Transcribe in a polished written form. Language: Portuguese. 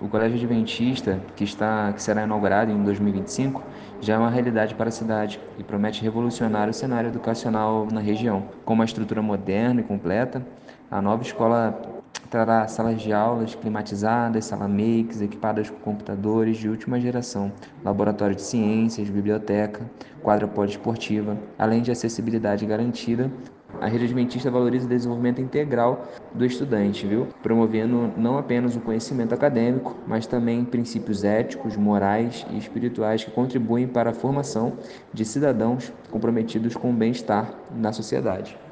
Colégio Adventista, que será inaugurado em 2025, já é uma realidade para a cidade e promete revolucionar o cenário educacional na região. Com uma estrutura moderna e completa, a nova escola trará salas de aulas climatizadas, sala makes, equipadas com computadores de última geração, laboratório de ciências, biblioteca, quadra poliesportiva, além de acessibilidade garantida. A rede adventista valoriza o desenvolvimento integral do estudante, viu? Promovendo não apenas o conhecimento acadêmico, mas também princípios éticos, morais e espirituais que contribuem para a formação de cidadãos comprometidos com o bem-estar na sociedade.